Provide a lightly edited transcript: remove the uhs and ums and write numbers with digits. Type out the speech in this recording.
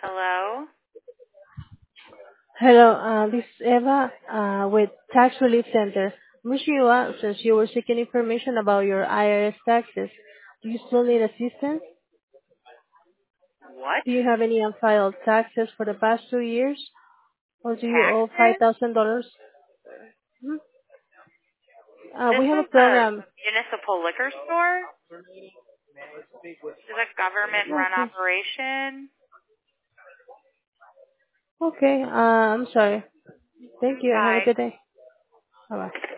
Hello? Hello, this is Eva with Tax Relief Center. I'm reaching you out since you were seeking information about your IRS taxes. Do you still need assistance? What? Do you have any unfiled taxes for the past 2 years? Or do you owe Taxes? $5,000? This We have a is a program. municipal liquor store? This is a government run Okay. operation? Okay, I'm sorry. Thank you and have a Bye. good day. Bye-bye.